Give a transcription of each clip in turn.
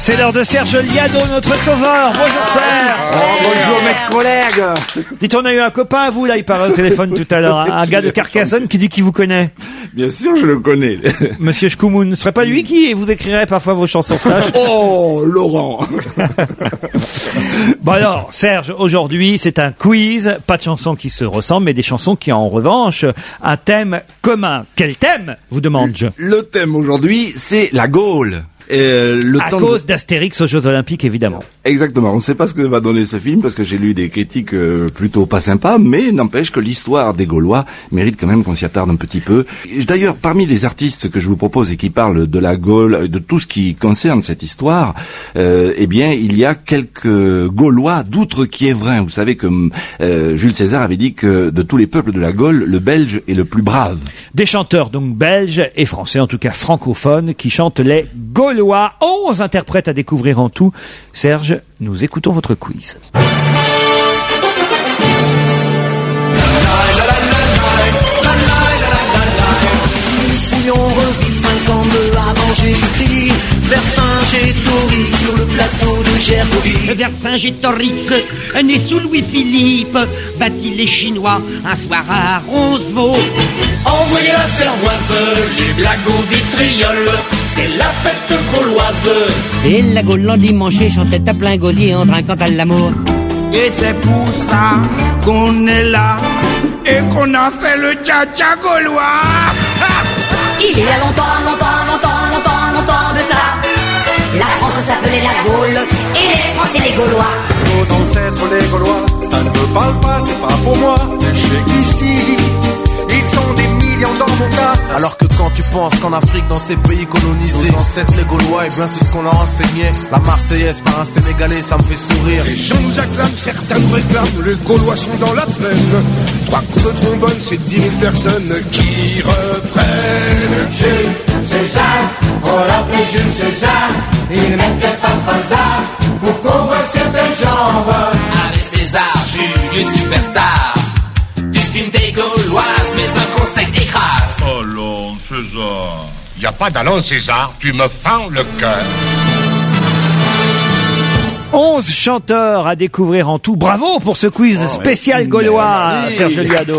C'est l'heure de Serge Liado, notre sauveur. Bonjour Serge. Bonjour mes collègues. Dites, on a eu un copain à vous là, il parlait au téléphone tout à l'heure, un gars de Carcassonne qui dit qu'il vous connaît. Bien sûr, je le connais. Monsieur Schkoumoun, ce serait pas lui qui vous écrirait parfois vos chansons flash? Oh, Laurent. Bon alors, Serge, aujourd'hui, c'est un quiz, pas de chansons qui se ressemblent, mais des chansons qui ont en revanche un thème commun. Quel thème, vous demande-je? Le thème aujourd'hui, c'est la Gaule. À cause d'Astérix aux Jeux Olympiques, évidemment. Exactement. On ne sait pas ce que va donner ce film parce que j'ai lu des critiques plutôt pas sympas, mais n'empêche que l'histoire des Gaulois mérite quand même qu'on s'y attarde un petit peu. D'ailleurs, parmi les artistes que je vous propose et qui parlent de la Gaule, de tout ce qui concerne cette histoire, eh bien, il y a quelques Gaulois d'outre-Quiévrain. Vous savez que Jules César avait dit que de tous les peuples de la Gaule, le Belge est le plus brave. Des chanteurs donc belges et français, en tout cas francophones, qui chantent les Gaulois. 11 interprètes à découvrir en tout. Serge, nous écoutons votre quiz. Si nous pouvions revivre 52 avant Jésus-Christ, Vercingétorix sur le plateau de Gergovie. Vercingétorix, né sous Louis-Philippe, battit les Chinois un soir à Roncevaux. Envoyez la cervoise, les blagues au vitriol, c'est la fête gauloise. Et la Gaule l'endimanché chantait à plein gosier en trinquant à l'amour. Et c'est pour ça qu'on est là et qu'on a fait le tcha-tcha gaulois. Il y a longtemps de ça, la France s'appelait la Gaule et les Français les Gaulois. Nos ancêtres les Gaulois, ça ne me parle pas, c'est pas pour moi. Je sais qu'ici, ils sont des millions dans mon cas. Alors que quand tu penses qu'en Afrique, dans ces pays colonisés, nos ancêtres les Gaulois, et bien c'est ce qu'on a enseigné. La Marseillaise par un Sénégalais, ça me fait sourire. Les gens nous acclament, certains nous réclament, les Gaulois sont dans la plaine. 3 coups de trombone, c'est 10 000 personnes qui reprennent. Jules César, on l'appelait Jules César, il mettait pas de falzar pour couvrir ses belles jambes. Avec César, Jules, superstar du film des Gauloises, mais un conseil écrase. Allons, César. Y a pas d'allons, César, tu me fends le cœur. 11 chanteurs à découvrir en tout. Bravo pour ce quiz spécial gaulois, Serge Liado.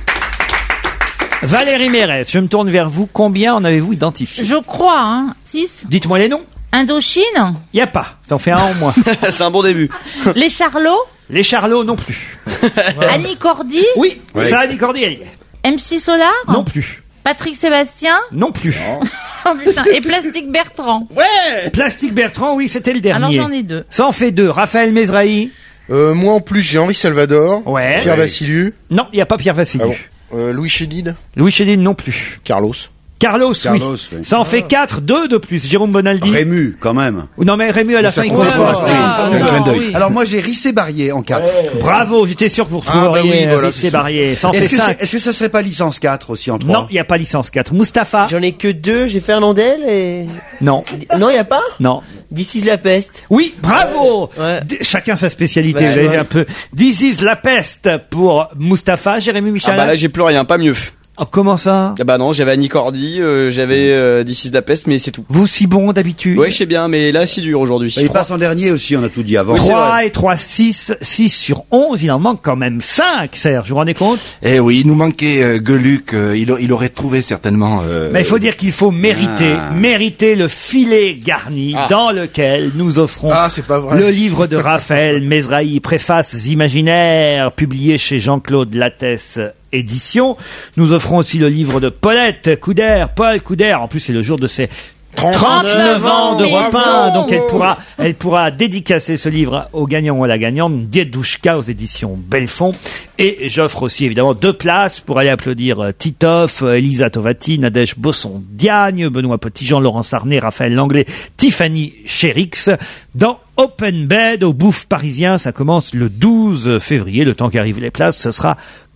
Valérie Mérès, je me tourne vers vous. Combien en avez-vous identifié? Je crois, 6. Dites-moi les noms. Indochine? Y a pas, ça en fait un en moins. C'est un bon début. Les Charlots? Les Charlots non plus. Annie Cordy? Oui, ça Annie Cordy, elle y est. MC Solar? Non plus. Patrick Sébastien? Non plus. Oh putain, et Plastique Bertrand? Ouais. Plastique Bertrand, oui, c'était le dernier. Alors j'en ai 2. Ça en fait 2. Raphaël Mesrahi? Moi en plus j'ai Henri Salvador. Ouais. Pierre Vassiliou. Non, il y a pas Pierre Vassiliou. Ah bon. Louis Chédid? Louis Chédid non plus. Carlos, oui. Ça en fait 4, 2 de plus. Jérôme Bonaldi. Rému, quand même. Non, mais Rému à la fin, il compte pas. Oui. Alors moi, j'ai Rissé Barrier en 4. Ouais. Bravo, j'étais sûr que vous retrouveriez Rissé Barrier. Ça en fait 5. Est-ce que ça serait pas licence 4 aussi en 3? Non, il n'y a pas licence 4. Mustapha. J'en ai que 2, j'ai Fernandel et... Non. Non, il n'y a pas? Non. This is la peste. Oui, bravo. Ouais. Chacun sa spécialité, vous avez vu un peu. This is la peste pour Mustapha. Jérémy Michel. Ah bah là, j'ai plus rien, pas mieux. Oh, comment ça? Ah bah non, j'avais Annie Cordy, j'avais This is la peste, mais c'est tout. Vous si bon d'habitude? Ouais, je sais bien, mais là, c'est dur aujourd'hui. Il passe en dernier aussi, on a tout dit avant. Oui, 3 et 3, 6. 6 sur 11, il en manque quand même 5, Serge. Vous vous rendez compte? Eh oui, il nous manquait Gueuluc, il aurait trouvé certainement... Mais il faut dire qu'il faut mériter le filet garni dans lequel nous offrons c'est pas vrai. le livre de Raphaël Mesrahi, préfaces imaginaires, publié chez Jean-Claude Lattès Édition. Nous offrons aussi le livre de Paulette Couder, Paul Couder. En plus, c'est le jour de ses 39 ans d'Europe 1, donc elle pourra dédicacer ce livre au gagnant ou à la gagnante, Diedouchka aux éditions Belfond. Et j'offre aussi évidemment 2 places pour aller applaudir Titoff, Elisa Tovati, Nadège Bosson-Diagne, Benoît Petitjean, Laurent Sarnet, Raphaël Langlais, Tiffany Chérix dans Open Bed au Bouffe Parisien. Ça commence le 12 février. Le temps qu'arrivent les places, ce sera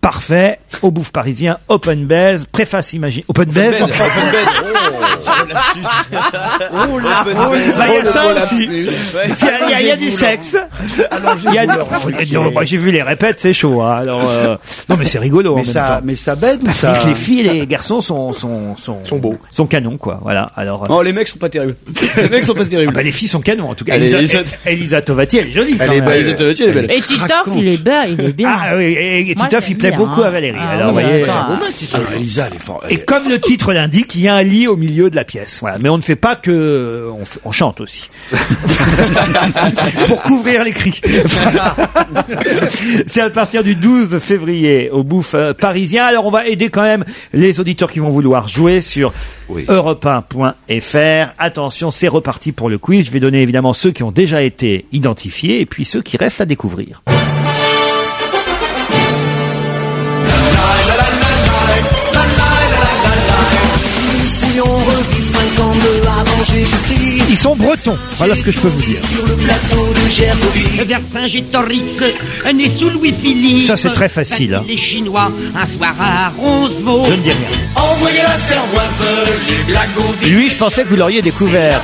Parfait. Au Bouffe Parisien, Open Baise, préface imagine. Open Baise. Open bed. Oh, Il y a ça aussi. Il y a du sexe. Il y a moi, j'ai vu les répètes, c'est chaud. Hein. Alors, non, mais c'est rigolo. Mais ça bête ou ça? Les filles et les garçons sont beaux. Sont canons, quoi. Voilà. Alors. Oh, les mecs sont pas terribles. Les mecs sont pas terribles. Les filles sont canons, en tout cas. Elisa Tovati, elle est jolie. Elle est belle. Elisa Tovati, elle est belle. Et Titoff, il est bien. Ah oui, et Moi, Titoff, il j'aime plaît bien, beaucoup hein. à Valérie. Ah, Alors, oui, voyez. d'accord. Elisa, elle est forte. Et comme le titre l'indique, il y a un lit au milieu de la pièce. Voilà. Mais on ne fait pas que, on chante aussi. Pour couvrir les cris. C'est à partir du 12 février au Bouffe Parisien. Alors on va aider quand même les auditeurs qui vont vouloir jouer sur europe1.fr. Attention, c'est reparti pour le quiz. Je vais donner évidemment ceux qui ont déjà été identifiés et puis ceux qui restent à découvrir. Ils sont bretons, voilà ce que je peux vous dire. Sur le plateau de Gergovie. Vers Saint-Gétorix, né sous Louis-Philippe. Ça, c'est très facile, hein. Les Chinois, un soir à Roncevaux. Je ne dis rien. Envoyez la cervoise, les blagovis. Lui, je pensais que vous l'auriez découvert.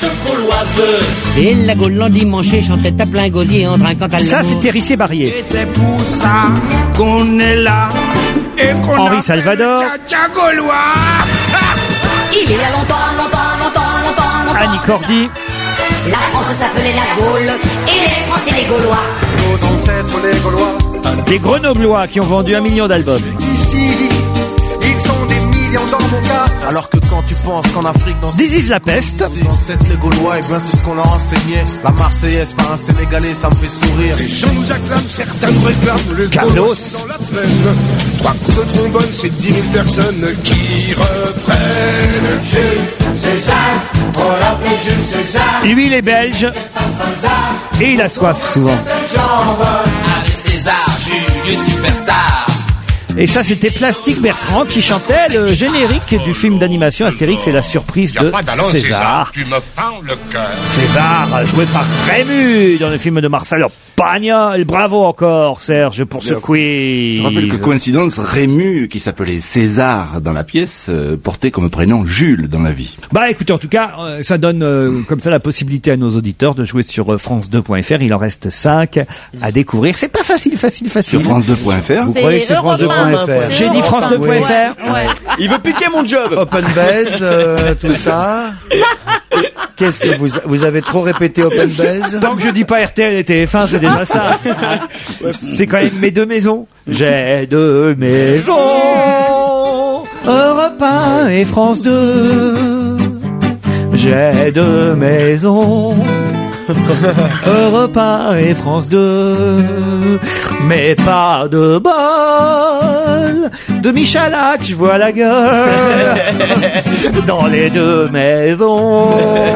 Et la Gaule l'endimanché chantait à plein gosier en trinquant à Ça, l'amour. c'était Rissé Barrier. Et c'est pour ça qu'on est là. Et qu'on Henri Salvador. Gaulois. Il y a longtemps. Annie Cordy. La France s'appelait la Gaule et les Français les Gaulois. Nos ancêtres les Gaulois, Des Grenoblois qui ont vendu 1 million d'albums. ici, ils sont des millions dans mon cas. Alors que quand tu penses qu'en Afrique dans This is la peste. ancêtres les Gaulois, et bien c'est ce qu'on a enseigné. La Marseillaise par un Sénégalais, ça me fait sourire. Les gens nous acclament, certains nous réclament, les Carlos. Gaulois sont dans la plaine. 3 coups de trombone, c'est 10 000 personnes qui reprennent. Jules César, on l'appelait Jules César. Lui, il est belge. Et il a soif souvent. Avec César, Julius Superstar. Et ça, c'était Plastique Bertrand qui chantait le générique du film d'animation Astérix et la surprise Y a de pas d'allons, César. Tu me fends le cœur. César, joué par Rému dans le film de Marcel Pagnol. Bravo encore, Serge, pour ce quiz. Je rappelle que coïncidence, Rému, qui s'appelait César dans la pièce, portait comme prénom Jules dans la vie. Bah écoutez, en tout cas, ça donne comme ça la possibilité à nos auditeurs de jouer sur France2.fr. Il en reste 5 à découvrir. C'est pas facile. Sur France2.fr. Vous croyez que c'est France2.fr? J'ai dit France2.fr. Ouais. Il veut piquer mon job. Open Baise, tout ça. Qu'est-ce que vous avez trop répété Open Baise? Tant que je dis pas RTL et TF1, c'est déjà ça. C'est quand même mes 2 maisons. J'ai 2 maisons. Europe 1 et France 2. J'ai 2 maisons. Europe 1 et France 2. Mais pas de bol. De Michalak, je vois la gueule. Dans les 2 maisons.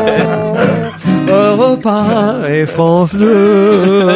Europe 1 et France 2.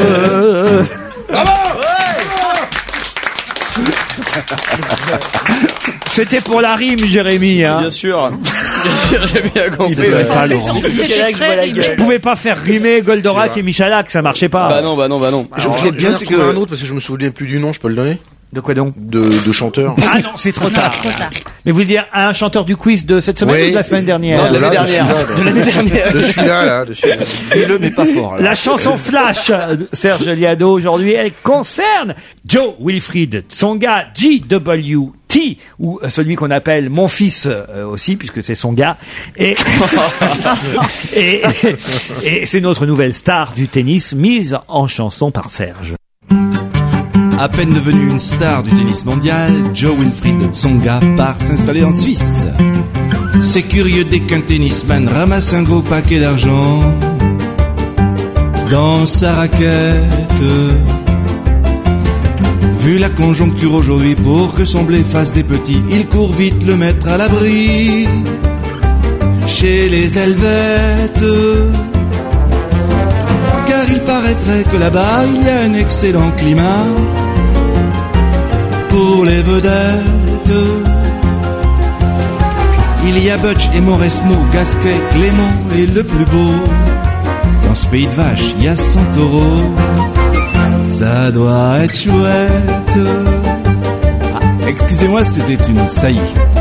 C'était pour la rime, Jérémy. Hein. Bien sûr, j'ai bien compris. Pas Laurent. Je pouvais pas faire rimer Goldorak et Michalak, ça marchait pas. Bah non. Je viens de trouver un autre parce que je me souviens plus du nom, je peux le donner? De quoi donc? De chanteur. Ah non, c'est trop tard. Mais vous voulez dire un chanteur du quiz de cette semaine ou de la semaine dernière? Non, de l'année dernière. De l'année dernière. De celui-là, là. Et le mais pas fort. La chanson Flash de Serge Liado aujourd'hui, elle concerne Joe Wilfried Tsonga, JWT, ou celui qu'on appelle mon fils aussi, puisque c'est son gars. Et c'est notre nouvelle star du tennis, mise en chanson par Serge. À peine devenu une star du tennis mondial, Joe Wilfried Tsonga part s'installer en Suisse. C'est curieux dès qu'un tennisman ramasse un gros paquet d'argent dans sa raquette. Vu la conjoncture aujourd'hui, pour que son blé fasse des petits, il court vite le mettre à l'abri chez les Helvètes. Car il paraîtrait que là-bas il y a un excellent climat pour les vedettes. Il y a Butch et Mauresmo, Gasquet, Clément et le plus beau. Dans ce pays de vaches, il y a 100 taureaux. Ça doit être chouette. Excusez-moi, c'était une saillie.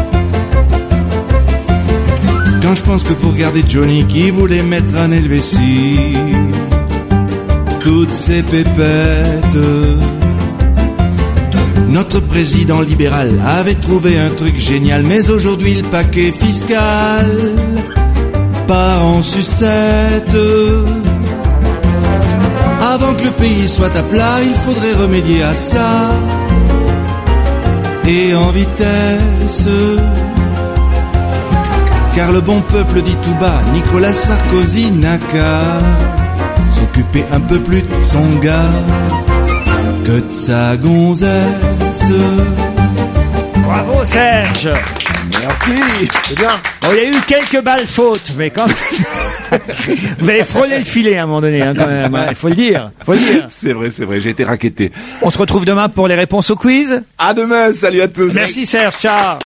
Quand je pense que pour garder Johnny qui voulait mettre un Helvétie, toutes ces pépettes, notre président libéral avait trouvé un truc génial, mais aujourd'hui le paquet fiscal part en sucette. Avant que le pays soit à plat, il faudrait remédier à ça, et en vitesse. Car le bon peuple dit tout bas, Nicolas Sarkozy n'a qu'à s'occuper un peu plus de son gars que de sa gonzesse. Bravo Serge. Merci. C'est bien. Bon, il y a eu quelques balles fautes, mais quand vous avez frôlé le filet à un moment donné, hein, quand même. Il faut le dire. C'est vrai, j'ai été racketté. On se retrouve demain pour les réponses au quiz. À demain, salut à tous. Merci Serge, ciao.